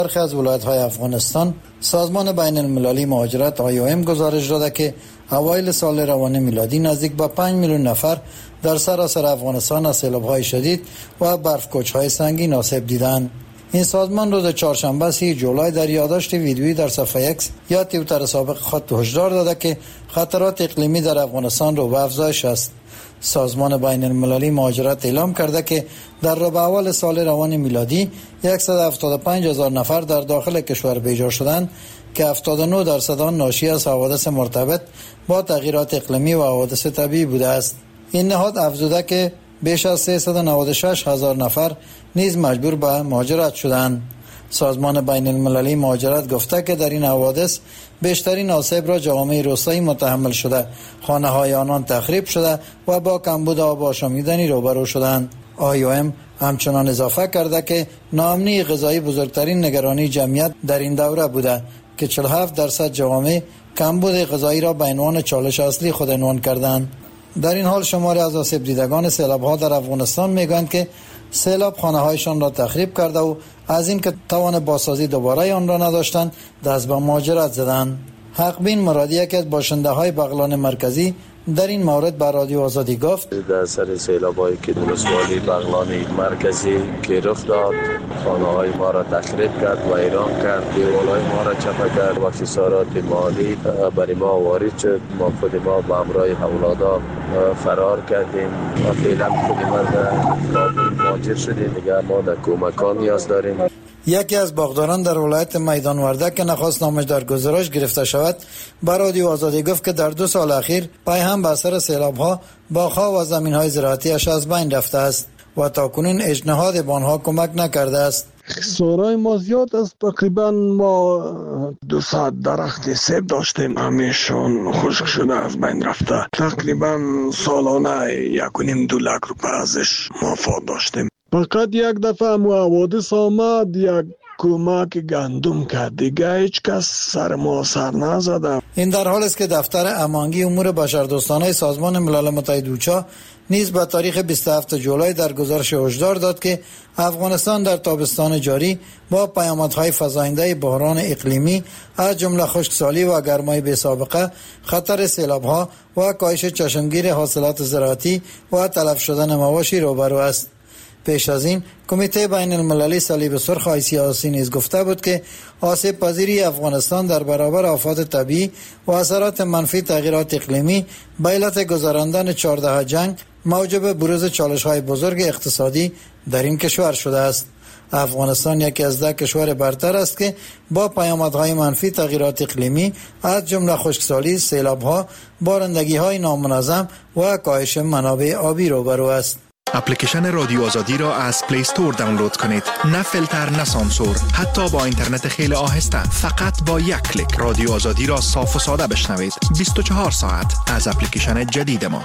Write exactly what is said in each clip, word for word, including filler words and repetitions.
برخی از ولایت‌های افغانستان سازمان بین المللی مهاجرت آی او ام گزارش داده که اوایل سال روان میلادی نزدیک به پنج میلیون نفر در سراسر افغانستان از سیلاب‌های شدید و برف‌کوچ‌های سنگین آسیب دیدند. این سازمان روز چهارشنبه سی جولای در یادداشت ویدیویی در صفحه اکس یا توییتر سابق خود هشدار داده که خطرات اقلیمی در افغانستان رو به افزایش است. سازمان بین المللی مهاجرت اعلام کرده که در ربع اول سال روان میلادی صد و هفتاد و پنج هزار نفر در داخل کشور بیجار شدند که هفتاد و نه درصد آن ناشی از حوادث مرتبط با تغییرات اقلیمی و حوادث طبیعی بوده است. این نهاد افزوده که بیش از سیصد و نود و شش هزار نفر نیز مجبور به مهاجرت شدند. سازمان بین المللی مهاجرت گفته که در این حوادث بیشترین آسیب را جوامع روستایی متحمل شده، خانه‌های آنان تخریب شده و با کمبود آب آشامیدنی روبرو شدند. آی او ام همچنان اضافه کرده که ناامنی غذایی بزرگترین نگرانی جمعیت در این دوره بوده که چهل و هفت درصد جوامع کمبود غذایی را به عنوان چالش اصلی خود عنوان کردند. در این حال شماری از آسیب دیدگان سیلاب‌ها در افغانستان میگویند که سیلاب خانه‌هایشان را تخریب کرده و از این که توان بازسازی دوباره آن را نداشتند دست به مهاجرت زدند. حقبین مرادی یکی از باشنده‌های بغلان مرکزی در این مورد به رادیو آزادی گفت: در سر سیلاب‌هایی که در ولسوالی بغلان مرکزی که رخ داد، خانه‌های ما را تخریب کرد و ویران کرد، دیوارهای ما را چپه کرد و خسارات مالی برای ما وارد شد. ما خود ما با همراه اولادا فرار کردیم و فعلا خود ما در کابل مهاجر شدیم. دیگه ما در کمک‌ها نیاز داریم. یکی از باغداران در ولایت میدان ورده که نخواست نامش در گزارش گرفته شود به رادیو آزادی گفت که در دو سال اخیر پای هم به اثر سیلاب‌ها باغ‌ها و زمین‌های زراعتی‌اش از بین رفته است و تاکنون اجنهاد به آنها کمک نکرده است. خسارای ما زیاد است. تقریبا ما دویست درخت سیب داشتیم، همیشون خشک شده از بین رفته. تقریبا سالانه یک و نیم دو لک روپیه ازش مفاد داشتیم. فقط یک دفعه مو حوادث آمد، یک کمک گندم کرد، دیگه هیچ کس سر ما سر نزده. این در حال است که دفتر امانگی امور بشردوستانه سازمان ملل متحد اوچا نیز به تاریخ بیست و هفتم جولای در گزارش هشدار داد که افغانستان در تابستان جاری با پیامدهای فزاینده بحران اقلیمی از جمله خشکسالی و گرمای بی‌سابقه، خطر سیلاب‌ها و کاهش چشمگیر حاصلات زراعتی و تلف شدن مواشی روبرو است. پیش از این کمیته بین المللی صلیب سرخ های سیاسی نیز گفته بود که آسیب پذیری افغانستان در برابر آفات طبیعی و اثرات منفی تغییرات اقلیمی به علت گذراندن چهارده جنگ موجب بروز چالش های بزرگ اقتصادی در این کشور شده است. افغانستان یکی از ده کشور برتر است که با پیامدهای منفی تغییرات اقلیمی از جمله خشکسالی، سیلاب‌ها، بارندگی‌های نامنظم و کاهش منابع آبی روبرو است. اپلیکیشن رادیو آزادی را از پلی استور دانلود کنید. نه فیلتر، نه سانسور، حتی با اینترنت خیلی آهسته. فقط با یک کلیک رادیو آزادی را صاف و ساده بشنوید. بیست و چهار ساعت از اپلیکیشن جدید ما.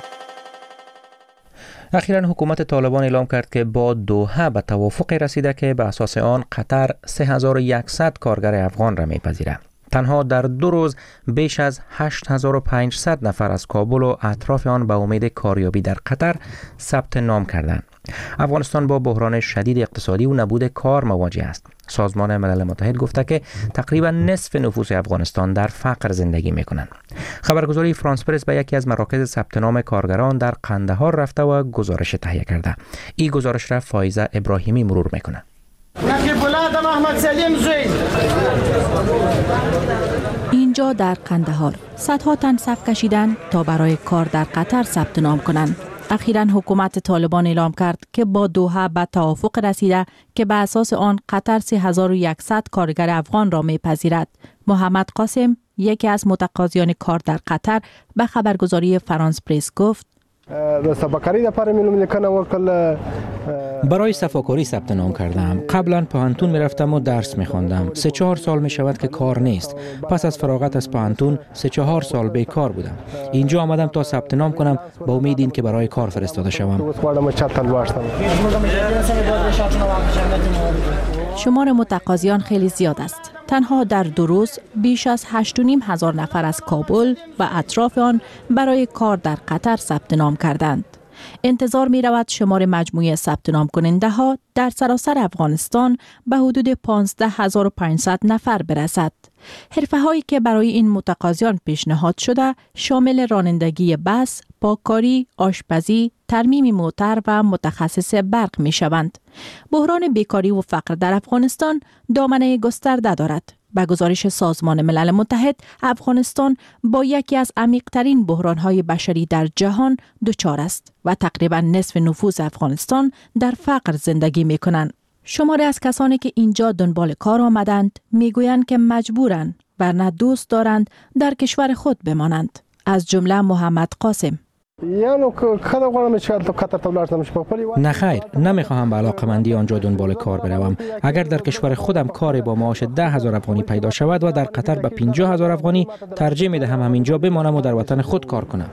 اخیراً حکومت طالبان اعلام کرد که با دوحه به توافق رسیده که به اساس آن قطر سه هزار و صد کارگر افغان را میپذیرد. تنها در دو روز بیش از هشت هزار و پانصد نفر از کابل و اطراف آن به امید کاریابی در قطر ثبت نام کردند. افغانستان با بحران شدید اقتصادی و نبود کار مواجه است. سازمان ملل متحد گفته که تقریبا نصف نفوس افغانستان در فقر زندگی میکنند. خبرگزاری فرانس پرس به یکی از مراکز ثبت نام کارگران در قندهار رفته و گزارش تهیه کرده. این گزارش را فایزه ابراهیمی مرور میکنه. اینجا در قندهار صدها تن صف کشیدند تا برای کار در قطر ثبت نام کنند. اخیراً حکومت طالبان اعلام کرد که با دوحه به توافق رسیده که به اساس آن قطر سه هزار و صد کارگر افغان را میپذیرد. محمد قاسم، یکی از متقاضیان کار در قطر، به خبرگزاری فرانس پرس گفت: برای صفاکاری ثبت نام کردم. قبلا پانتون میرفتم و درس میخواندم. سه چهار سال میشود که کار نیست. پس از فراغت از پانتون سه چهار سال بیکار بودم. اینجا آمدم تا ثبت نام کنم با امید این که برای کار فرستاده شوم. شمار متقاضیان خیلی زیاد است. تنها در دو روز بیش از هشت و نیم هزار نفر از کابل و اطراف آن برای کار در قطر ثبت نام کردند. انتظار می رود شمار مجموعی ثبت نام کننده ها در سراسر افغانستان به حدود پانزده هزار و پانصد نفر برسد. حرفه هایی که برای این متقاضیان پیشنهاد شده شامل رانندگی بس، پاککاری، آشپزی، ترمیم موتر و متخصص برق می شوند. بحران بیکاری و فقر در افغانستان دامنه گسترده دارد. به گزارش سازمان ملل متحد، افغانستان با یکی از عمیق‌ترین بحران‌های بشری در جهان دچار است و تقریباً نصف نفوس افغانستان در فقر زندگی می‌کنند. شماری از کسانی که اینجا دنبال کار آمدند میگویند که مجبورند ورنه دوست دارند در کشور خود بمانند. از جمله محمد قاسم. نه خیر، نمیخواهم به علاقمندی آنجا دنبال کار بروم. اگر در کشور خودم کاری با معاش ده هزار افغانی پیدا شود و در قطر به پنجاه هزار افغانی، ترجیح میدهم همینجا بمانم و در وطن خود کار کنم.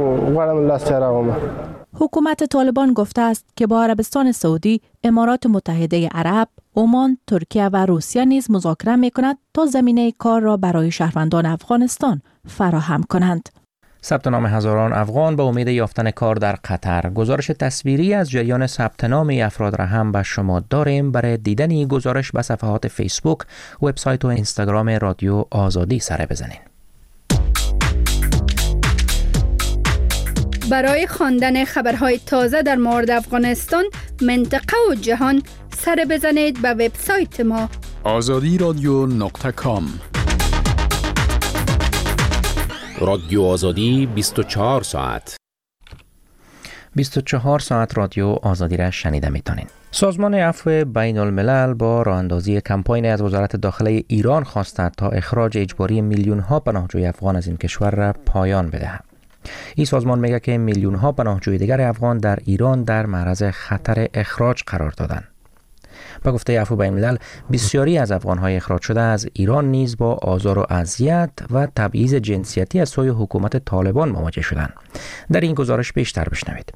حکومت طالبان گفته است که با عربستان سعودی، امارات متحده عرب، عمان، ترکیه و روسیه نیز مذاکره میکند تا زمینه کار را برای شهروندان افغانستان فراهم کنند. ثبت نام هزاران افغان به امید یافتن کار در قطر. گزارش تصویری از جریان ثبت نام افراد را هم به شما داریم. برای دیدن این گزارش به صفحات فیسبوک، وبسایت و اینستاگرام رادیو آزادی سر بزنید. برای خواندن خبرهای تازه در مورد افغانستان، منطقه و جهان، سر بزنید به وبسایت ما آزادی رادیو نقطه کام. رادیو آزادی بیست و چهار ساعت. بیست و چهار ساعت رادیو آزادی را شنیده میتونین. سازمان عفو بین الملل با راه اندازی کمپاین از وزارت داخله ایران خواسته تا اخراج اجباری میلیون ها پناهجوی افغان از این کشور را پایان بدهد. این سازمان میگه که میلیون ها پناهجوی دیگر افغان در ایران در معرض خطر اخراج قرار دادند. با گفته عفو بین الملل، بسیاری از افغان‌های اخراج شده از ایران نیز با آزار و اذیت و تبعیض جنسیتی از سوی حکومت طالبان مواجه شدند. در این گزارش بیشتر بشنوید.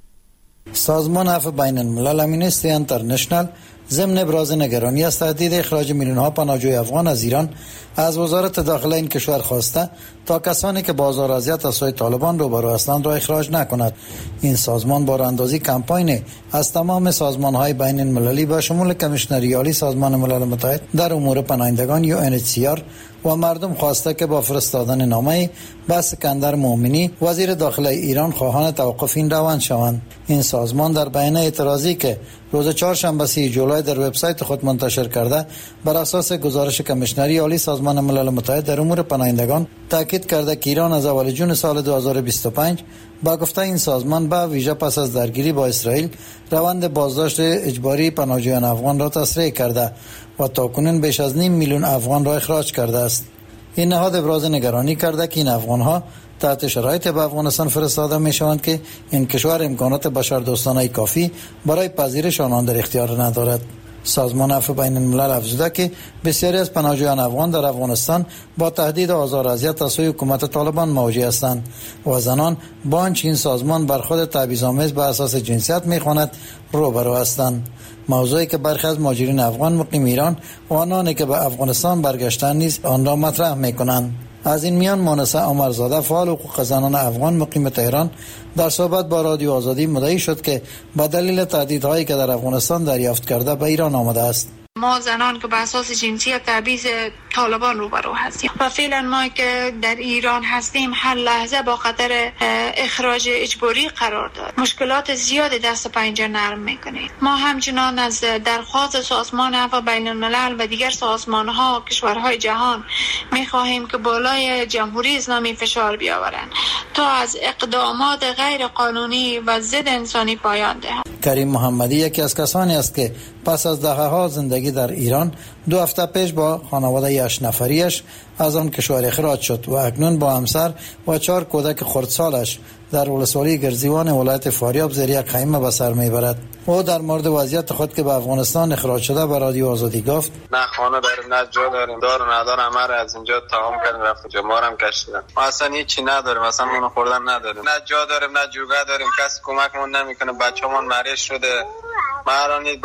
سازمان عفو بین الملل امنیستی انترنشنال ضمن ابراز نگرانی از تهدید اخراج میلیون ها پناهجوی افغان از ایران از وزارت داخله این کشور خواسته تا کسانی که با آزار و اذیت از سوی طالبان روبرو هستند را اخراج نکند. این سازمان با راهاندازی کمپاین از تمام سازمان‌های بین المللی با شمول کمیشنری عالی سازمان ملل متحد در امور پناهندگان یو ان اچ سی آر و مردم خواسته که با فرستادن نامه به اسکندر مومنی وزیر داخله ایران خواهان توقف این روند شوند. این سازمان در بیانیه اعتراضی که روز چهارشنبه سی جولای در وبسایت خود منتشر کرده بر اساس گزارش کمیشنری عالی سازمان ملل متحد در امور پناهندگان تاکید کرده که ایران از اول جون سال دو هزار و بیست و پنج با گفته این سازمان به ویژه پس از درگیری با اسرائیل روند بازداشت اجباری پناهجویان افغان را تسریع کرده و تاکنون بیش از نیم میلیون افغان را اخراج کرده است. این نهاد ابراز نگرانی کرده که این افغان‌ها تحت شرایط به افغانستان فرستاده می شوند که این کشور امکانات بشردوستانه کافی برای پذیرش آنان در اختیار ندارد. سازمان عفو بین الملل افزوده که بسیاری از پناهجویان افغان در افغانستان با تهدید و آزار و اذیت از سوی حکومت طالبان مواجه هستند و زنان با آنچه این سازمان بر خود تبعیض‌آمیز به اساس جنسیت می‌خواند روبرو هستند. موضوعی که برخی از مهاجرین افغان مقیم ایران و آنانی که به افغانستان برگشتند نیز آن را مطرح می‌کنند. از این میان مانسه عمرزاده فعال حقوق زنان افغان مقیم تهران در صحبت با رادیو آزادی مدعی شد که به دلیل تهدیدهایی که در افغانستان دریافت کرده به ایران آمده است. ما زنان که به اساس جنسیت تبعیض طالبان روبرو هستیم و فعلا ما که در ایران هستیم هر لحظه با خطر اخراج اجباری قرار داریم. مشکلات زیادی دست پنجه نرم میکنیم. ما همچنان از درخواست سازمان عفو بین الملل و دیگر سازمان ها کشورهای جهان میخواهیم که بالای جمهوری اسلامی فشار بیاورند تا از اقدامات غیر قانونی و ضد انسانی پایان دهند. کریم محمدی یکی از کسانی است که پس از دهه‌ها زندگی در ایران دو هفته پیش با خانواده هشت نفریش از آن کشور اخراج شد و اکنون با همسر و چهار کودک خردسالش در ولسوالی گرزیوان ولایت فاریاب زیر یک خیمه به سر میبرد. او در مورد وضعیت خود که به افغانستان اخراج شده به رادیو آزادی گفت: نه خانه داریم، نه جا داریم، دار و ندار همه را از اینجا تمام کردن رفت جا ما هم کشیدن. ما اصلا هیچی نداریم، اصلا اون خوردن نداریم، نه جا داریم نه جوگه داریم، کسی کمکمون نمیکنه، بچه‌مون مریض شده. من الان بچه دارم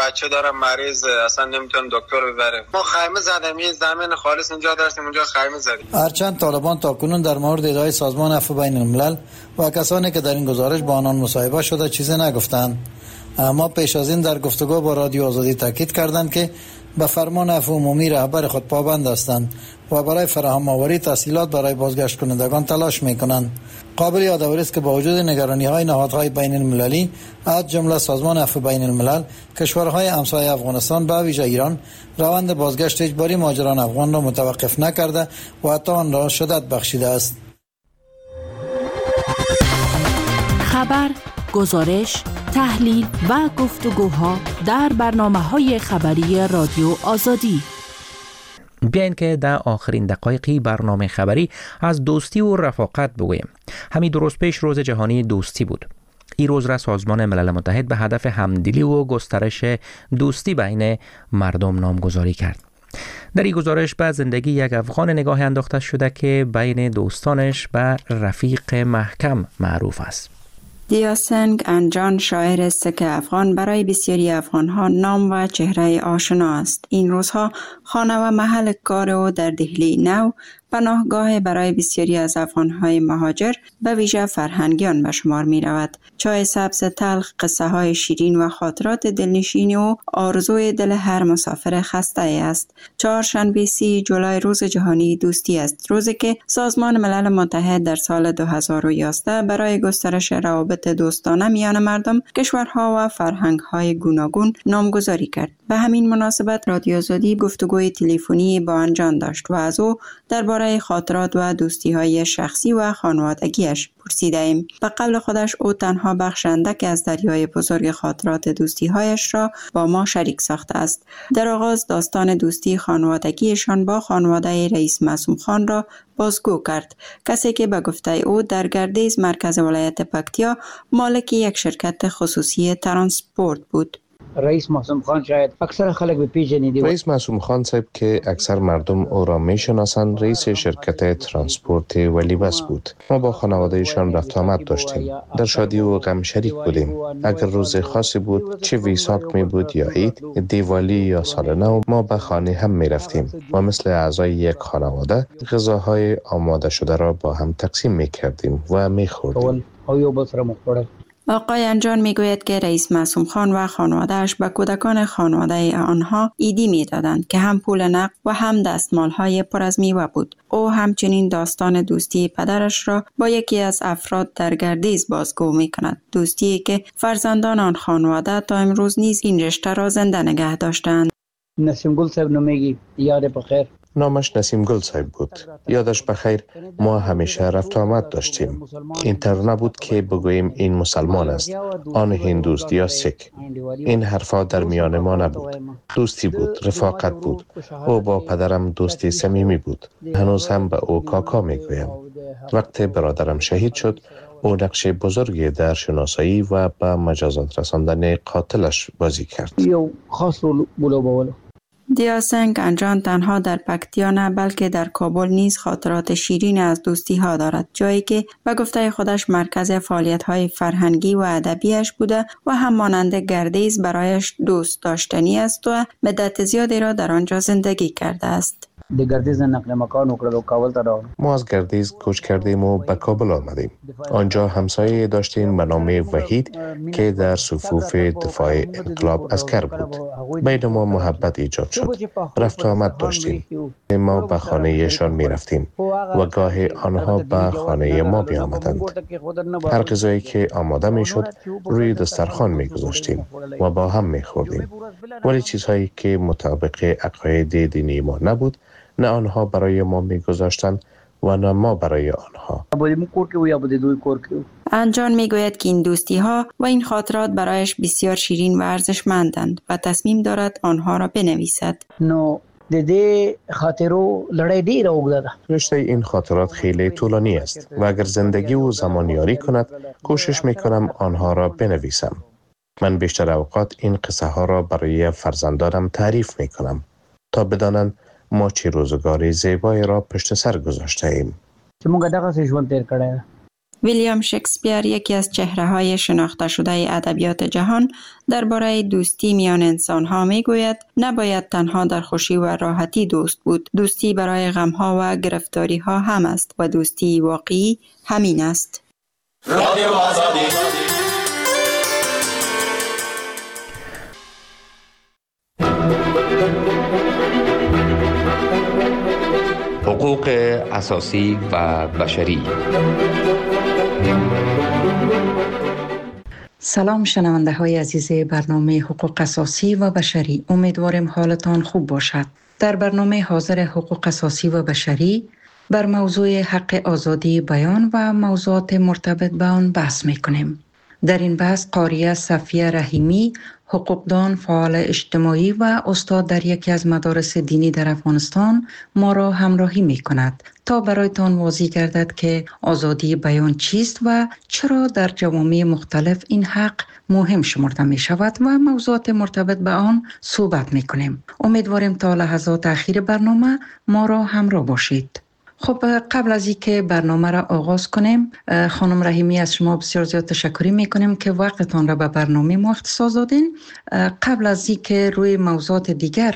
مادرم مریض، اصلا نمیتونم دکتر ببریم. ما خیمه زدیم، یه زمین خالص اینجا داشتیم، اونجا خیمه زدیم. هرچند طالبان تاکنون در مورد ادعای سازمان عفو بین الملل و کسانی که در این گزارش با آنان مصاحبه شده چیزی نگفتند، اما پیش از این در گفتگو با رادیو آزادی تاکید کردند که به فرمان عفو عمومی رهبر خود پابند هستند و برای فراهم آوری تسهیلات برای بازگشت کنندگان تلاش میکنند. قابل یادآوری است که با وجود نگرانی های نهادهای بین المللی از جمله سازمان عفو بین الملل، کشورهای همسایه افغانستان به ویژه ایران روند بازگشت اجباری مهاجران افغان را متوقف نکرده و حتی آن را شدت بخشیده است. خبر، گزارش، تحلیل و گفتگوها در برنامه‌های خبری رادیو آزادی. بیاین که در آخرین دقایقی برنامه خبری از دوستی و رفاقت بگوییم. همین درست پیش روز جهانی دوستی بود. این روز را سازمان ملل متحد به هدف همدلی و گسترش دوستی بین مردم نامگذاری کرد. در این گزارش به زندگی یک افغان نگاه انداخته شده که بین دوستانش به رفیق محکم معروف است. دیاسنگ انجان شاعر است که افغان برای بسیاری افغانها نام و چهره آشنا است. این روزها خانه و محل کار او در دهلی نو پناهگاه برای بسیاری از افغانهای مهاجر به ویژه فرهنگیان به شمار می رود. چای سبز تلخ، قصه های شیرین و خاطرات دلنشینی و آرزوی دل هر مسافر خسته است. چهارشنبه سی جولای روز جهانی دوستی است، روزی که سازمان ملل متحد در سال دو هزار و یازده برای گسترش روابط دوستانه میان مردم، کشورها و فرهنگ‌های گوناگون نامگذاری کرد. به همین مناسبت رادیو آزادی گفتگوی تلفنی با انجان داشت و از او درباره خاطرات و دوستی‌های شخصی و خانوادگیش پرسیدیم. به قول خودش او تنها بخش اندک از دریای بزرگ خاطرات دوستی‌هایش را با ما شریک ساخته است. در آغاز داستان دوستی خانوادگیشان با خانواده رئیس معصوم خان را بازگو کرد، کسی که به گفته او در گردیز مرکز ولایت پکتیا مالک یک شرکت خصوصی ترانسپورت بود. رئیس معصوم خان شاید اکثر خلک بپیژنید. رئیس معصوم خان صاحب که اکثر مردم او را میشناسند رئیس شرکت ترانسپورت ولی بس بود. ما با خانوادهشان رفت آمد داشتیم، در شادی و غم شریک بودیم. اگر روز خاصی بود، چه ویساک می بود یا عید، دیوالی یا سال نو، ما به خانه هم می رفتیم و مثل اعضای یک خانواده غذاهای آماده شده را با هم تقسیم می کردیم و می خوردیم. آقای انجان میگوید که رئیس معصوم خان و خانواده‌اش به کودکان خانواده آنها ایدی میدادند که هم پول نقد و هم دستمال‌های پر از میوه بود. او همچنین داستان دوستی پدرش را با یکی از افراد در گردیز بازگو می‌کند. دوستی که فرزندان آن خانواده تا امروز نیز این رشته را زنده نگه داشتند. نسیم گل صاحب نمیگی یاد بخیر. نامش نسیم گل صاحب بود. یادش بخیر. ما همیشه رفت آمد داشتیم. اینطور نبود که بگوییم این مسلمان است، آن هندوست یا سیک. این حرفا در میان ما نبود. دوستی بود، رفاقت بود. او با پدرم دوستی صمیمی بود. هنوز هم به او کاکا میگویم. وقتی برادرم شهید شد، او نقش بزرگی در شناسایی و به مجازات رساندن قاتلش بازی کرد. یو خاص بولو بولو. دیاسنگ انجان تنها در پکتیا نه بلکه در کابل نیز خاطرات شیرین از دوستی ها دارد، جایی که به گفته خودش مرکز فعالیت های فرهنگی و ادبیش بوده و هم مانند گردیز برایش دوست داشتنی است و مدت زیادی را در آنجا زندگی کرده است. د گردیز نقل مکان وکړو کابل ته راغلو. ما از گردیز کوچ کردیم و به کابل آمدیم. آنجا همسایه داشتیم به نام وحید که در صفوف دفاع انقلاب عسکر بود. بین ما محبت ایجاد شد. رفت و آمد داشتیم. ما به خانه ایشان می رفتیم و گاه آنها به خانه ما می آمدند. هر غذایی که آماده می شد روی دسترخوان می گذاشتیم و با هم می خوردیم. ولی چیزهایی که مطابق عقاید دینی ما نبود، نه آنها برای ما می‌گذاشتند و نه ما برای آنها. انجان میگوید که این دوستی ها و این خاطرات برایش بسیار شیرین و ارزشمندند و تصمیم دارد آنها را بنویسد. نو د دې خاطرو لړۍ ډیره اوږده ده. رشته این خاطرات خیلی طولانی است و اگر زندگی و زمان یاری کند کوشش میکنم آنها را بنویسم. من بیشتر اوقات این قصه ها را برای فرزندانم تعریف میکنم تا بدانند ما چه روزگاری زیبایی را پشت سر گذاشته ایم. چې موږ دغه ژوند تیر کړی. ویلیام شکسپیر، یکی از چهره‌های شناخته شده ادبیات جهان، درباره دوستی میان انسان‌ها میگوید نباید تنها در خوشی و راحتی دوست بود. دوستی برای غم‌ها و گرفتاری‌ها هم است و دوستی واقعی همین است. رادیو آزادی. حقوق اساسی و بشری. سلام شنونده های عزیز برنامه حقوق اساسی و بشری، امیدواریم حالتان خوب باشد. در برنامه حاضر حقوق اساسی و بشری بر موضوع حق آزادی بیان و موضوعات مرتبط به آن بحث می کنیم. در این بحث قاریه صفیه رحیمی، حقوقدان، فعال اجتماعی و استاد در یکی از مدارس دینی در افغانستان ما را همراهی می کند تا برایتان واضح گردد که آزادی بیان چیست و چرا در جوامع مختلف این حق مهم شمرده می شود و موضوعات مرتبط به آن صحبت می کنیم. امیدواریم تا لحظات اخیر برنامه ما را همراه باشید. خب قبل از اینکه برنامه را آغاز کنیم، خانم رحیمی از شما بسیار زیاد تشکر میکنیم که وقتتان را به برنامه ما اختصاص دادین. قبل از اینکه روی موضوعات دیگر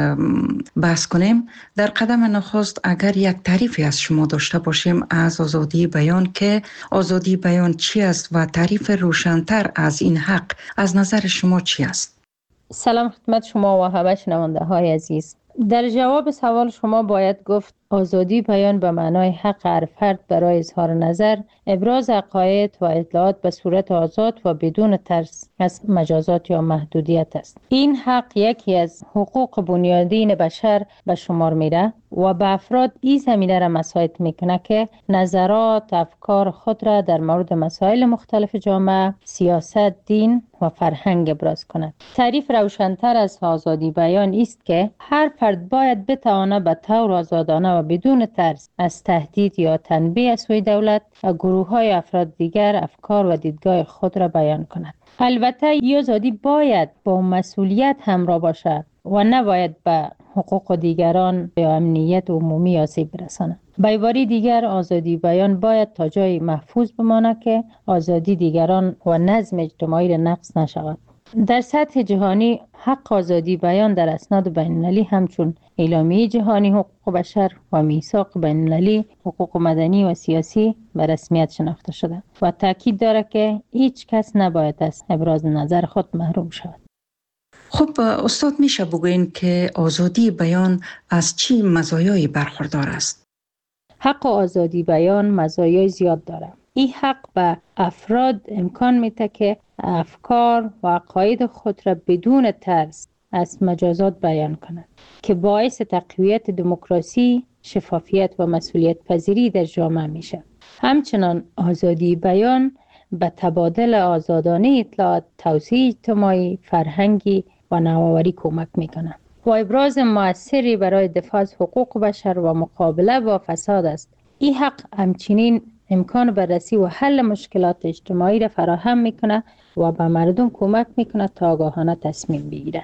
بحث کنیم، در قدم نخست اگر یک تعریفی از شما داشته باشیم از آزادی بیان، که آزادی بیان چی است و تعریف روشن‌تر از این حق از نظر شما چی است؟ سلام خدمت شما و همه شنونده های عزیز. در جواب سوال شما باید گفت آزادی بیان به معنای حق هر فرد برای اظهار نظر، ابراز عقاید و اطلاعات به صورت آزاد و بدون ترس از مجازات یا محدودیت است. این حق یکی از حقوق بنیادین بشر به شمار میره و به افراد این زمینه را مساعد میکنه که نظرات، افکار خود را در مورد مسائل مختلف جامعه، سیاست، دین و فرهنگ ابراز کند. تعریف روشن‌تر از آزادی بیان است که هر فرد باید بتواند به طور آزادانه و بدون ترس از تهدید یا تنبیه از سوی دولت و گروه‌های افراد دیگر افکار و دیدگاه خود را بیان کند. البته این آزادی باید با مسئولیت همراه باشد و نباید به حقوق دیگران یا امنیت عمومی آسیب برساند. به عبارت دیگر، آزادی بیان باید تا جای محفوظ بماند که آزادی دیگران و نظم اجتماعی را نقض نشود. در سطح جهانی حق آزادی بیان در اسناد بین‌المللی همچون اعلامیه جهانی حقوق بشر و میثاق بین‌المللی حقوق مدنی و سیاسی به رسمیت شناخته شده و تاکید دارد که هیچ کس نباید از ابراز نظر خود محروم شود. خب استاد، میشه بگوین که آزادی بیان از چی مزایایی برخوردار است؟ حق آزادی بیان مزایای زیاد دارد. این حق به افراد امکان میده که افکار و عقاید خود را بدون ترس از مجازات بیان کنند که باعث تقویت دموکراسی، شفافیت و مسئولیت پذیری در جامعه میشه. همچنان آزادی بیان به تبادل آزادانه اطلاعات، توسعه اجتماعی، فرهنگی و نوآوری کمک میکنه و ابراز مؤثری برای دفاع از حقوق بشر و مقابله با فساد است. این حق همچنین امکان بررسی و حل مشکلات اجتماعی را فراهم میکنه و به مردم کمک میکنه تا آگاهانه تصمیم بگیرن.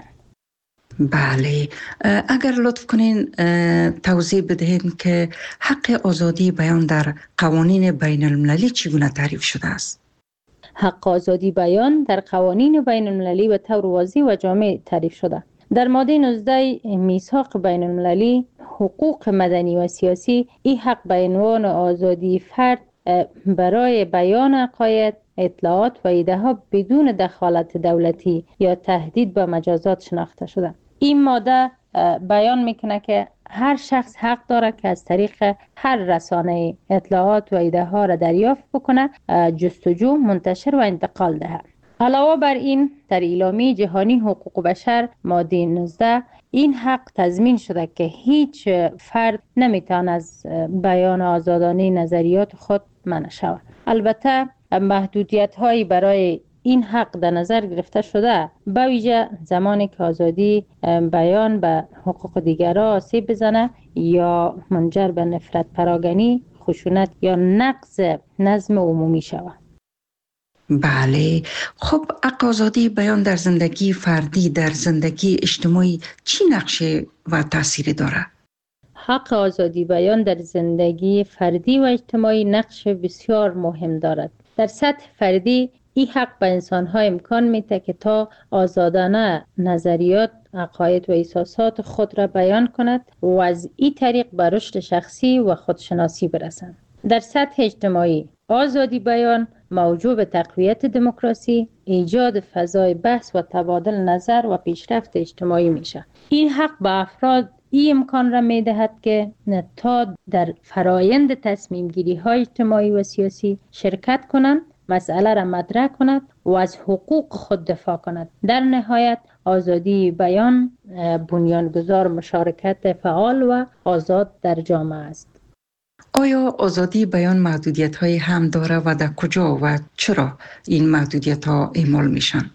بله، اگر لطف کنین توضیح بدهید که حق آزادی بیان در قوانین بین المللی چگونه تعریف شده است؟ حق آزادی بیان در قوانین بین المللی به طور واضح و جامع تعریف شده. در ماده نوزده میثاق بین المللی حقوق مدنی و سیاسی، این حق به عنوان آزادی فرد برای بیان عقاید، اطلاعات و ایده ها بدون دخالت دولتی یا تهدید به مجازات شناخته شده. این ماده بیان میکنه که هر شخص حق داره که از طریق هر رسانه اطلاعات و ایده ها را دریافت بکنه، جستجو، منتشر و انتقال دهد. علاوه بر این، در اعلامیه جهانی حقوق بشر ماده نوزده این حق تضمین شده که هیچ فرد نمیتواند از بیان آزادانه نظریات خود منع شود. البته محدودیت هایی برای این حق در نظر گرفته شده، به ویژه زمانی که آزادی بیان به حقوق دیگران آسیب بزنه یا منجر به نفرت پراگنی، خشونت یا نقض نظم عمومی شود. بله، خب حق آزادی بیان در زندگی فردی، در زندگی اجتماعی چی نقشه و تأثیری داره؟ حق آزادی بیان در زندگی فردی و اجتماعی نقش بسیار مهم دارد. در سطح فردی این حق به انسان‌ها امکان میده که تا آزادانه نظریات، عقاید و احساسات خود را بیان کند و از این طریق به رشد شخصی و خودشناسی برسند. در سطح اجتماعی آزادی بیان موجب تقویت دموکراسی، ایجاد فضای بحث و تبادل نظر و پیشرفت اجتماعی میشه. این حق به افراد این امکان را میدهد که تا در فرایند تصمیم گیری های اجتماعی و سیاسی شرکت کنند، مسئله را مطرح کند و از حقوق خود دفاع کند. در نهایت آزادی بیان بنیانگذار مشارکت فعال و آزاد در جامعه است. آیا آزادی بیان محدودیت های هم داره و در کجا و چرا این محدودیت ها اعمال میشن؟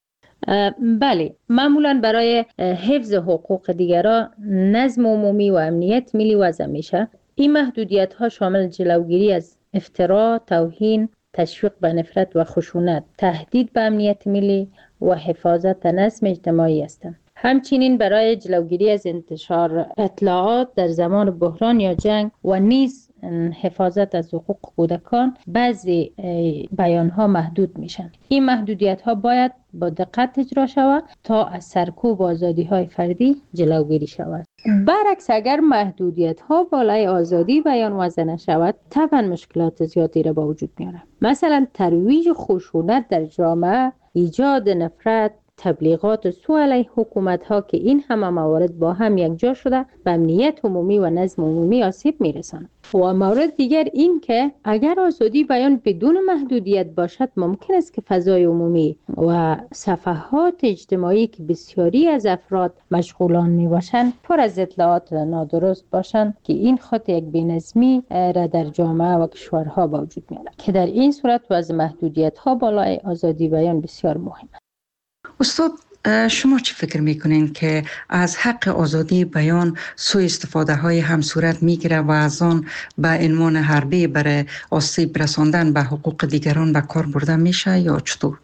بله، معمولا برای حفظ حقوق دیگران، نظم عمومی و امنیت ملی وضع میشه. این محدودیت ها شامل جلوگیری از افترا، توهین، تشویق به نفرت و خشونت، تهدید به امنیت ملی و حفاظت نظم اجتماعی هستند. همچنین برای جلوگیری از انتشار اطلاعات در زمان بحران یا جنگ و نیز حفاظت از حقوق کودکان بعضی بیانها محدود میشن. این محدودیت ها باید با دقت اجرا شود تا از سرکوب آزادی های فردی جلوگیری شود. برعکس اگر محدودیت ها بالای آزادی بیان وضع نشود، طبعا مشکلات زیادی را به وجود میاره. مثلا ترویج خشونت در جامعه، ایجاد نفرت، تبلیغات سوء علیه حکومت ها که این همه موارد با هم یکجا شده به امنیت عمومی و نظم عمومی آسیب میرسند. و مورد دیگر این که اگر آزادی بیان بدون محدودیت باشد، ممکن است که فضای عمومی و صفحات اجتماعی که بسیاری از افراد مشغولان می باشند پر از اطلاعات نادرست باشند که این خود یک بی‌نظمی را در جامعه و کشورها به وجود میارد که در این صورت وضع محدودیت ها بالای آزادی بیان بسیار مهم است. استاد، شما چی فکر میکنین که از حق آزادی بیان سوء استفاده های هم صورت میگیره و از آن به عنوان حربه برای آسیب رساندن به حقوق دیگران به کار برده میشه یا چطور؟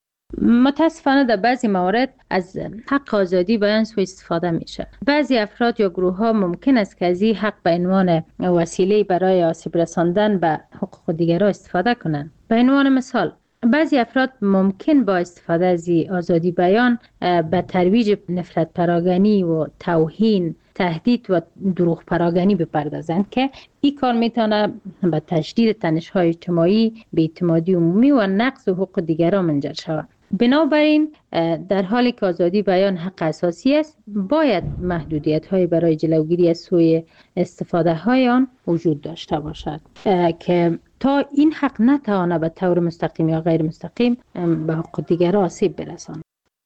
متاسفانه در بعضی موارد از حق آزادی بیان سوء استفاده میشه. بعضی افراد یا گروه ها ممکن است که از این حق به عنوان وسیله برای آسیب رساندن به حقوق دیگران استفاده کنند. به عنوان مثال، بعضی افراد ممکن با استفاده از آزادی بیان به ترویج نفرت پراگنی و توهین، تهدید و دروغ پراگنی بپردازند که این کار میتونه به تشدید تنش‌های اجتماعی، بی‌اعتمادی عمومی و نقض حقوق دیگران منجر شود. بنابراین در حالی که آزادی بیان حق اساسی است، باید محدودیت‌های برای جلوگیری از سوء استفاده های آن وجود داشته باشد که تا این حق نتواند به طور مستقیم یا غیر مستقیم به حقوق دیگران آسیب برساند.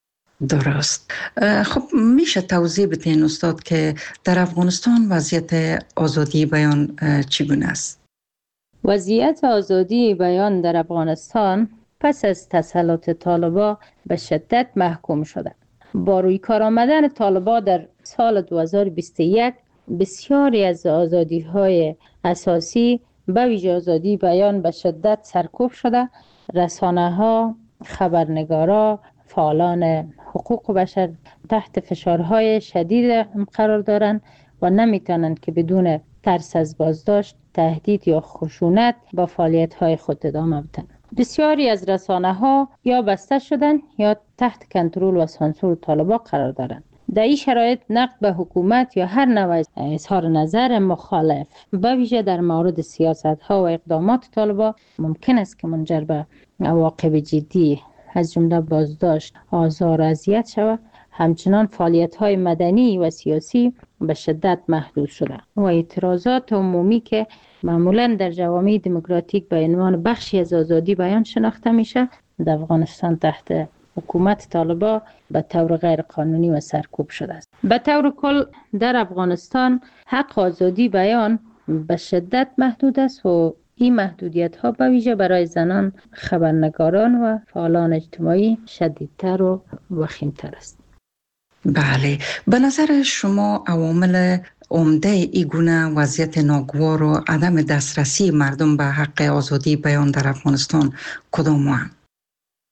درست. خب میشه توضیح بدین استاد که در افغانستان وضعیت آزادی بیان چگونه است؟ وضعیت آزادی بیان در افغانستان پس از تسلط طالبان به شدت محکوم شده. با روی کار آمدن طالبان در سال دو هزار و بیست و یک بسیاری از آزادی های اساسی به ویژه آزادی بیان به شدت سرکوب شده. رسانه ها، خبرنگارا، فعالان حقوق بشر تحت فشارهای شدید قرار دارند و نمیتونند که بدون ترس از بازداشت، تهدید یا خشونت با فعالیت‌های خود ادامه بدن. بسیاری از رسانه ها یا بسته شدن یا تحت کنترل و سانسور طالبان قرار دارند. در این شرایط نقد به حکومت یا هر نوع اظهار نظر مخالف به ویژه در مورد سیاست ها و اقدامات طالبان ممکن است که منجر به عواقب جدی از جمله بازداشت، آزار و اذیت شود. همچنان فعالیت های مدنی و سیاسی به شدت محدود شده و اعتراضات عمومی که معمولا در جوامع دموکراتیک به عنوان بخشی از آزادی بیان شناخته میشه، در افغانستان تحت حکومت طالبان به طور غیر قانونی و سرکوب شده است. به طور کل در افغانستان حق آزادی بیان به شدت محدود است و این محدودیت ها به ویژه برای زنان، خبرنگاران و فعالان اجتماعی شدیدتر و وخیمتر است. بله، به نظر شما عوامل عمده ای گونه وضعیت ناگوار و عدم دسترسی مردم به حق آزادی بیان در افغانستان کدام هستند؟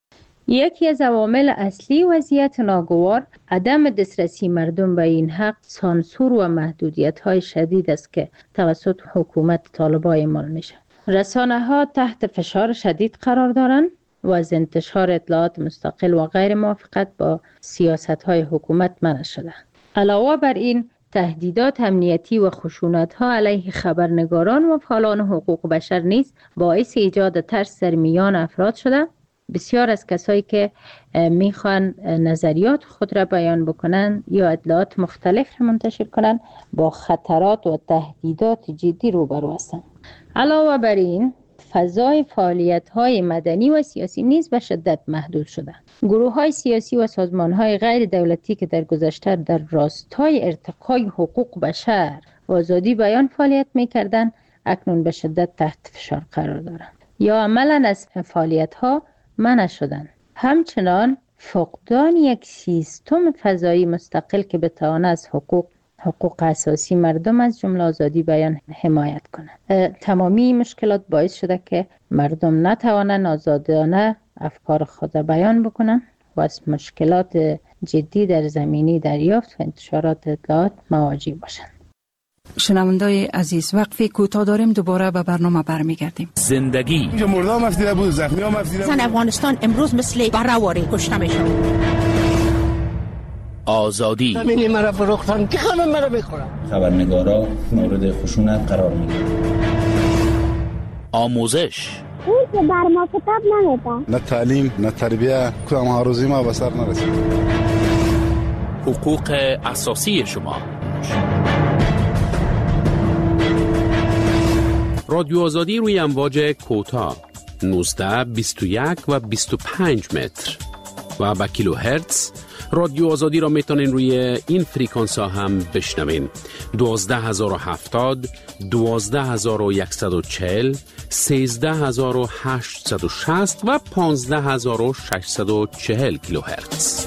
یکی از عوامل اصلی وضعیت ناگوار عدم دسترسی مردم به این حق سانسور و محدودیت‌های شدید است که توسط حکومت طالبان اعمال میشه. رسانه‌ها تحت فشار شدید قرار دارند و از انتشار اطلاعات مستقل و غیر موافقت با سیاست‌های حکومت منع شده. علاوه بر این تهدیدات امنیتی و خشونت‌ها علیه خبرنگاران و فعالان حقوق بشر نیز باعث ایجاد ترس در میان افراد شده. بسیار از کسایی که میخوان نظریات خود را بیان بکنن یا اطلاعات مختلف را منتشر کنن با خطرات و تهدیدات جدی روبرو هستند. علاوه بر این فضای فعالیت‌های مدنی و سیاسی نیز به شدت محدود شده. گروه‌های سیاسی و سازمان‌های غیر دولتی که در گذشته در راستای ارتقای حقوق بشر و آزادی بیان فعالیت می‌کردند، اکنون به شدت تحت فشار قرار دارند یا عملاً از فعالیت‌ها منع شدند. همچنان فقدان یک سیستم فضایی مستقل که بتواند از حقوق حقوق اساسی مردم از جمله آزادی بیان حمایت کنند. تمامی مشکلات باعث شده که مردم نتوانند آزادانه افکار خود بیان بکنند و از مشکلات جدی در زمینه دریافت و انتشارات اطلاعات مواجه باشند. شنوندای عزیز، وقفی کوتاه داریم، دوباره به برنامه برمیگردیم. زندگی مردم مفتیده بود، زخمی ها مفتیده بود. زن افغانستان امروز مثل برهواری کشته میشن. آزادی زمینی مرا فروختن که همه مرا میخورن. خبرنگارا مورد خشونت قرار میگیرن. آموزش اون که بر ما کتاب نمیده. نه تعلیم نه تربیه، کدام هاروزی ما به سر نرسید. حقوق اساسی شما. رادیو آزادی روی امواج کوتاه نوزده، بیست و یک و بیست و پنج متر و با کیلو هرتز. رادیو آزادی را میتونین روی این فریکانس ها هم بشنوین: دوازده هزار و هفتاد، دوازده هزار و صد و چهل، سیزده هزار و هشتصد و شصت و پانزده هزار و ششصد و چهل کیلو هرتز.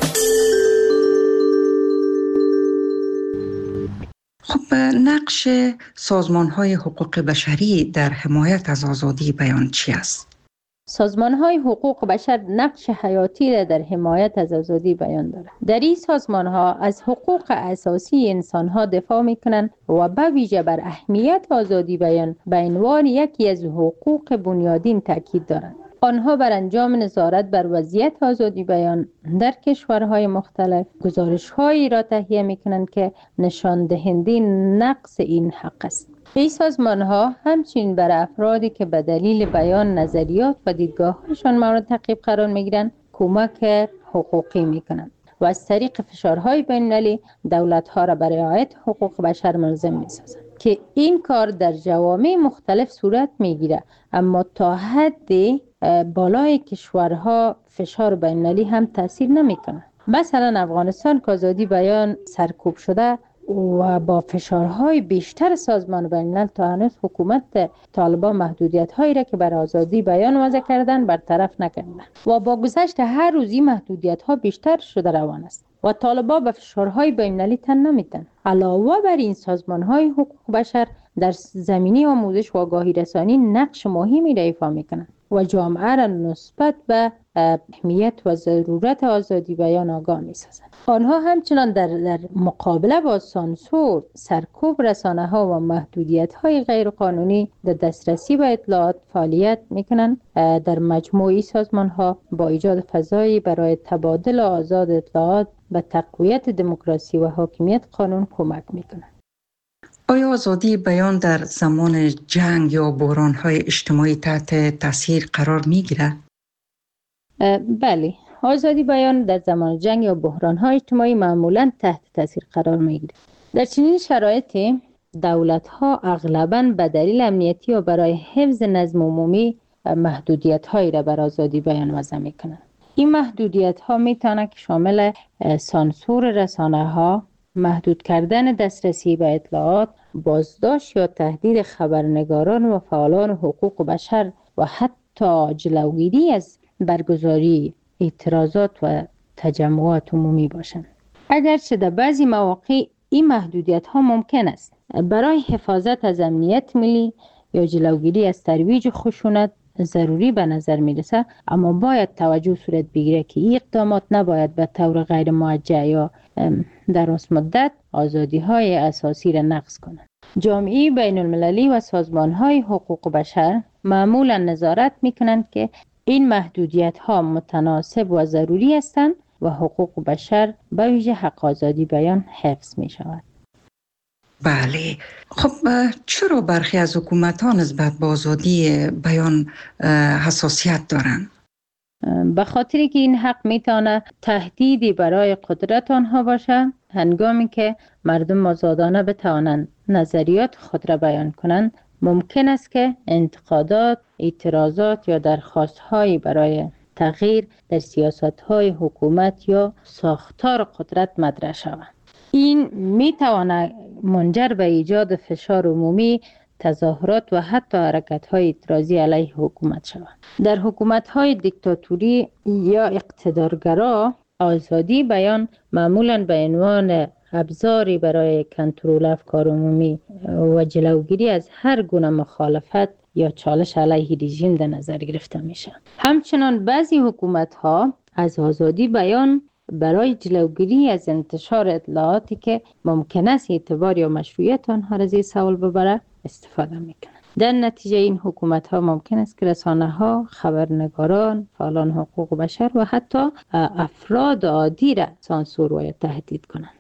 خب نقش سازمان‌های حقوق بشری در حمایت از آزادی بیان چی است؟ سازمان‌های حقوق بشر نقش حیاتی را در حمایت از آزادی بیان دارند. در این سازمان‌ها از حقوق اساسی انسان‌ها دفاع می‌کنند و به ویژه بر اهمیت آزادی بیان به عنوان یکی از حقوق بنیادین تاکید دارند. آنها بر انجام نظارت بر وضعیت آزادی بیان در کشورهای مختلف گزارش‌هایی را تهیه می‌کنند که نشان دهنده نقص این حق است. این سازمان‌ها همچنین بر افرادی که به دلیل بیان نظریات و دیدگاه‌هایشان مورد تعقیب قرار می‌گیرند کمک حقوقی می‌کنند و از طریق فشارهای بین‌المللی دولت‌ها را برای رعایت حقوق بشر ملزم می‌سازند که این کار در جوامع مختلف صورت می‌گیرد، اما تا حدی بالای کشورها فشار بین‌المللی هم تاثیر نمی‌کند. مثلا افغانستان که آزادی بیان سرکوب شده و با فشارهای بیشتر سازمان بین‌الملل تا هنوز حکومت طالبان محدودیت‌هایی را که بر آزادی بیان وضع کردن برطرف نکردند و با گذشت هر روزی محدودیت‌ها بیشتر شده روان است و طالبان به فشارهای بین‌المللی تن نمی‌دهند. علاوه بر این سازمان‌های حقوق بشر در زمینه آموزش و آگاهی رسانی نقش مهمی را ایفا می‌کنند و جامعه را نسبت به اهمیت و ضرورت آزادی بیان آگاه می‌سازند. آنها همچنان در, در مقابله با سانسور، سرکوب رسانه‌ها و محدودیت‌های غیرقانونی در دسترسی به اطلاعات فعالیت می‌کنند. در مجموعی سازمان‌ها با ایجاد فضایی برای تبادل آزاد اطلاعات به تقویت دموکراسی و حاکمیت قانون کمک می‌کنند. آیا آزادی بیان در زمان جنگ یا بحران‌های اجتماعی تحت تاثیر قرار می‌گیرد؟ بله، آزادی بیان در زمان جنگ یا بحران‌های اجتماعی معمولاً تحت تاثیر قرار می‌گیرد. در چنین شرایطی دولت‌ها اغلباً به دلیل امنیتی و برای حفظ نظم عمومی محدودیت‌هایی را بر آزادی بیان وضع می‌کنند. این محدودیت‌ها می‌تواند که شامل سانسور رسانه‌ها، محدود کردن دسترسی به اطلاعات، بازداشت یا تهدید خبرنگاران و فعالان حقوق بشر و حتی جلوگیری از برگزاری اعتراضات و تجمعات عمومی باشند. اگرچه در بعضی مواقع این محدودیت ها ممکن است برای حفاظت از امنیت ملی یا جلوگیری از ترویج خشونت ضروری به نظر میرسه، اما باید توجه صورت بگیره که این اقدامات نباید به طور غیر موجه یا دراز مدت آزادی های اساسی را نقض کنند. جامعه بین المللی و سازمان های حقوق بشر معمولا نظارت میکنند که این محدودیت ها متناسب و ضروری هستند و حقوق بشر به ویژه حق آزادی بیان حفظ می شود. بله، خب چرا برخی از حکومت ها نسبت به آزادی بیان حساسیت دارند؟ به خاطری که این حق میتونه تهدیدی برای قدرت آنها باشه، هنگامی که مردم آزادانه بتوانند نظریات خود را بیان کنند، ممکن است که انتقادات، اعتراضات یا درخواست‌هایی برای تغییر در سیاست‌های حکومت یا ساختار قدرت مطرح شود. این میتواند منجر به ایجاد فشار عمومی، تظاهرات و حتی حرکت‌های اعتراضی علیه حکومت شود. در حکومت‌های دیکتاتوری یا اقتدارگرا، آزادی بیان معمولاً به عنوان ابزاری برای کنترل افکار عمومی و جلوگیری از هر گونه مخالفت یا چالش علیه رژیم در نظر گرفته میشه. همچنان بعضی حکومت‌ها از آزادی بیان برای جلوگیری از انتشار اطلاعاتی که ممکن است اعتبار یا مشروعیت آنها را زیر سوال ببره استفاده میکنند. در نتیجه این حکومت‌ها ممکن است که رسانه‌ها، خبرنگاران، فعالان حقوق بشر و حتی افراد عادی را سانسور و تهدید کنند.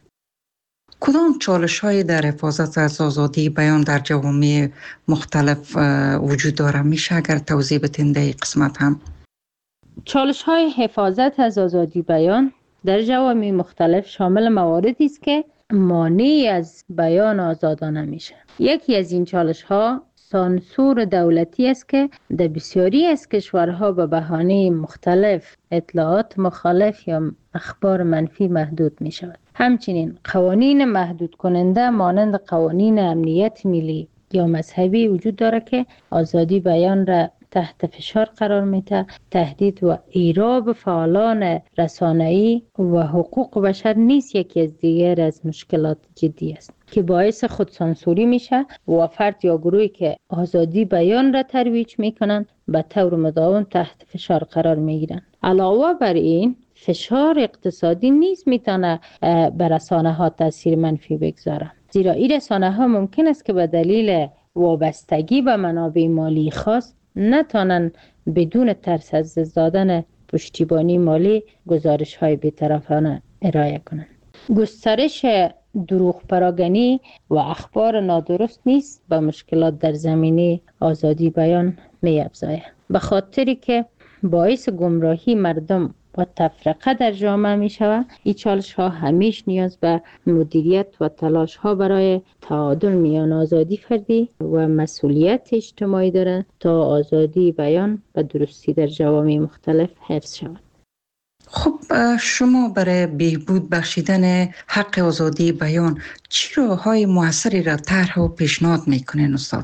کدام چالش‌هایی در حفاظت از آزادی بیان در جوامع مختلف وجود دارد؟ میشه اگر توضیح بدین در این قسمت هم؟ چالش‌های حفاظت از آزادی بیان در جوامع مختلف شامل مواردی است که مانع از بیان آزادانه میشه. یکی از این چالش‌ها سانسور دولتی است که در بسیاری از کشورها به بهانه مختلف اطلاعات مخالف یا اخبار منفی محدود می شود. همچنین قوانین محدود کننده مانند قوانین امنیت ملی یا مذهبی وجود دارد که آزادی بیان را تحت فشار قرار میده. تهدید و ایراب فعالان رسانه‌ای و حقوق بشر نیز یکی از دیگر از مشکلات جدی است که باعث خودسانسوری میشه و فرد یا گروهی که آزادی بیان را ترویج میکنن به طور مداوم تحت فشار قرار میگیرن. علاوه بر این فشار اقتصادی نیز میتونه بر رسانه ها تاثیر منفی بگذاره، زیرا این رسانه ها ممکن است که به دلیل وابستگی به منابع مالی خاص نتانن بدون ترس از دادن پشتیبانی مالی گزارش های بی‌طرفانه ارائه کنند. گسترش دروغ پراگنی و اخبار نادرست نیست به مشکلات در زمینه آزادی بیان می افزاید، به خاطری که باعث گمراهی مردم و تفرقه در جامعه می شود. این چالش ها همیش نیاز به مدیریت و تلاش ها برای تعادل میان آزادی فردی و مسئولیت اجتماعی دارند تا آزادی بیان و درستی در جوامع مختلف حفظ شود. خب شما برای بهبود بخشیدن حق آزادی بیان چه راه‌های موثری را طرح و پیشنهاد میکنین استاد؟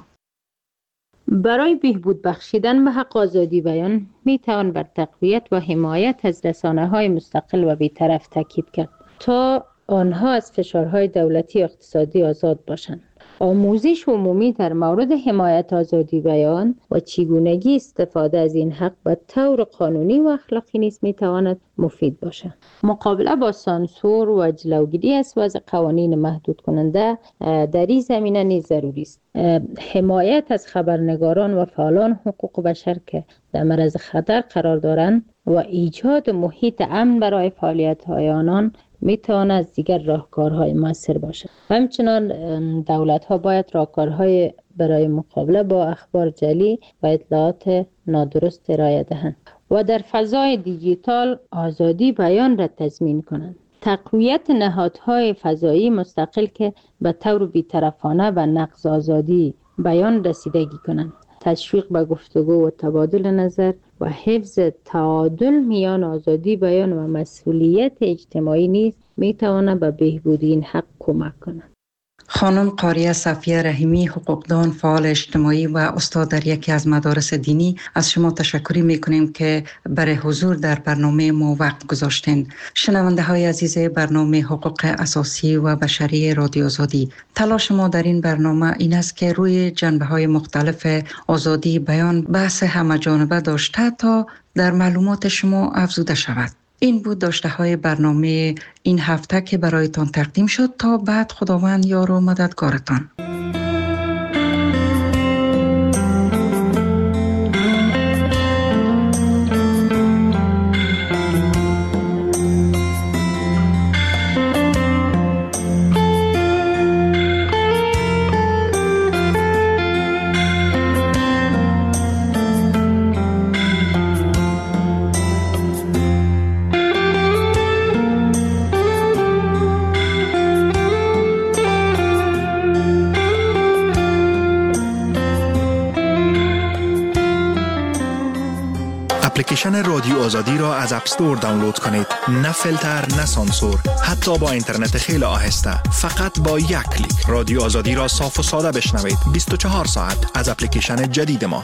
برای بهبود بخشیدن به حق آزادی بیان می توان بر تقویت و حمایت از رسانه‌های مستقل و بی‌طرف تاکید کرد تا آنها از فشارهای دولتی و اقتصادی آزاد باشند. آموزش عمومی در مورد حمایت آزادی بیان و چگونگی استفاده از این حق به طور قانونی و اخلاقی نیز می تواند مفید باشد. مقابله با سانسور و جلوگیری از وضع قوانین محدود کننده در این زمینه نیز ضروری است. حمایت از خبرنگاران و فعالان حقوق بشر که در معرض خطر قرار دارند و ایجاد محیط امن برای فعالیت‌های آنان می تواند از دیگر راهکارهای مؤثر باشد. همچنان دولت‌ها باید راهکارهای برای مقابله با اخبار جعلی و اطلاعات نادرست ارائه دهند و در فضای دیجیتال آزادی بیان را تضمین کنند. تقویت نهادهای فضایی مستقل که به طور بی‌طرفانه و نقض آزادی بیان رسیدگی کنند. تشویق به گفتگو و تبادل نظر و حفظ تعادل میان آزادی بیان و مسئولیت اجتماعی نیز می تواند به بهبود این حق کمک کند. خانم قاریه صفیه رحیمی، حقوقدان، فعال اجتماعی و استاد در یکی از مدارس دینی، از شما تشکر میکنیم که برای حضور در برنامه ما وقت گذاشتین. شنونده های عزیز برنامه حقوق اساسی و بشری رادیو آزادی، تلاش ما در این برنامه این است که روی جنبه های مختلف آزادی بیان بحث همه‌جانبه داشته تا در معلومات شما افزوده شود. این بود داشته های برنامه این هفته که برایتان تقدیم شد. تا بعد خداوند یار و مددگارتان. اپلیکیشن رادیو آزادی را از اپ استور دانلود کنید. نه فیلتر، نه سانسور، حتی با اینترنت خیلی آهسته. فقط با یک کلیک رادیو آزادی را صاف و ساده بشنوید. بیست و چهار ساعت از اپلیکیشن جدید ما.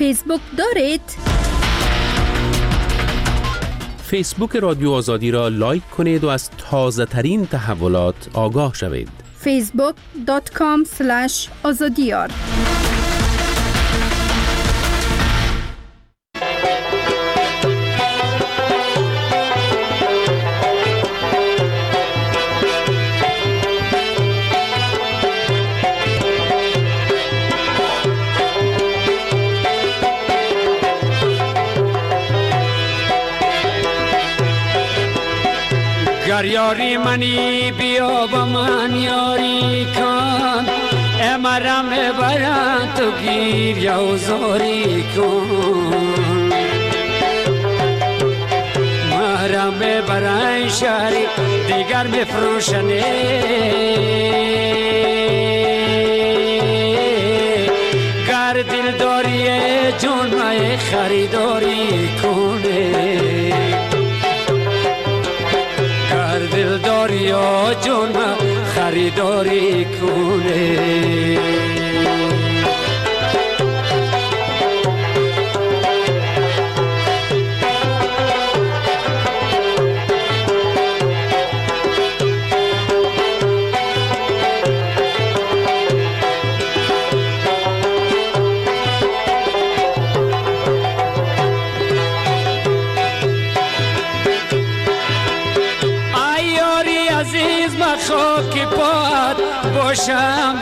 فیسبوک دارید؟ فیسبوک رادیو آزادی را لایک کنید و از تازه ترین تحولات آگاه شوید. فیسبوک دات کام اسلش آزادیار. گر یاری منی بیا با من یاری کن، امرم برند تو گیر یا زاری کن. مرم برای شهری دیگر بفروشنه، گر دل داری جون مای خریداری کنه. دلداری ها جون خریداری کنه. خاک پات باشم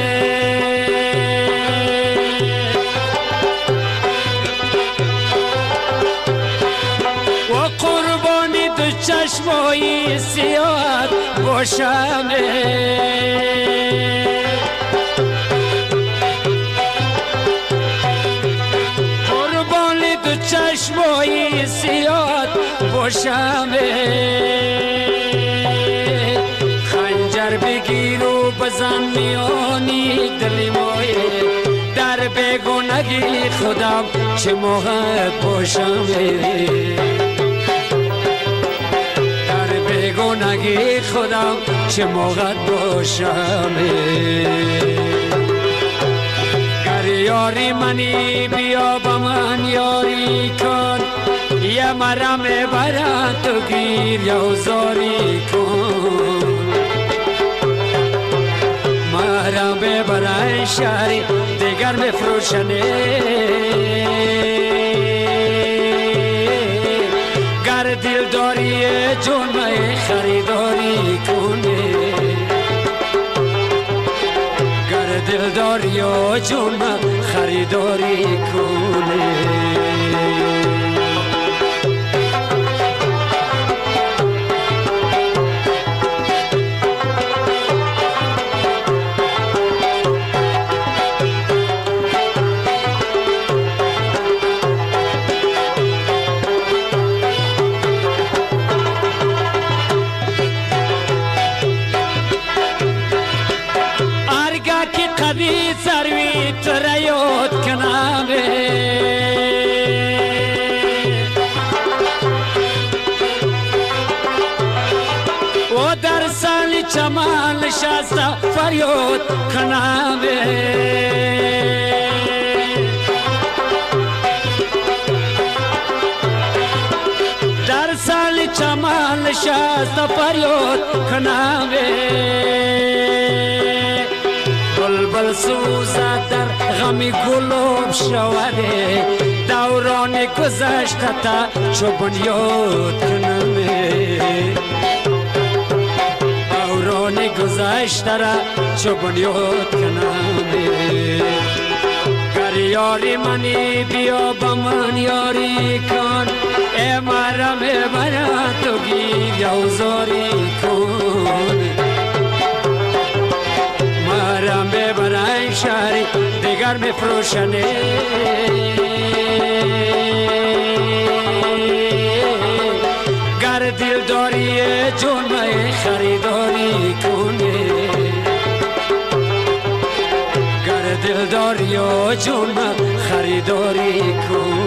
و قربانی دو چشمای سیاد باشم. قربانی دو چشمای سیاد باشم. بگیر و بزن میانی دلی مایه، در بگونگی خودم چه موقع باشم. در بگونگی خودم چه موقع باشم. گر یاری منی بیا با من یاری کن، یه مرم برند تو گیر یا زاری کن. مرم برای شهری دیگر بفروشنه، گر دل داری جون مای خریداری کنه. گر دل داری جون مای خریداری کنه. سروی تریاد کنامه و در سال چمان نشسته فریاد کنامه. در سال چمان نشسته فریاد کنامه. بلبل سوزه در غمی گلوب شوره، دوران گذشته تا چو بنیاد کنمه. دوران گذشته را چو بنیاد کنمه. گر یاری منی بیا با من یاری کن، امرم برند تو گیر یا زاری کن. مرم برای شهری دیگر بفروشنه، گر دل داری جون مای خریداری کنه. گر دل داری جون مای خریداری کنه.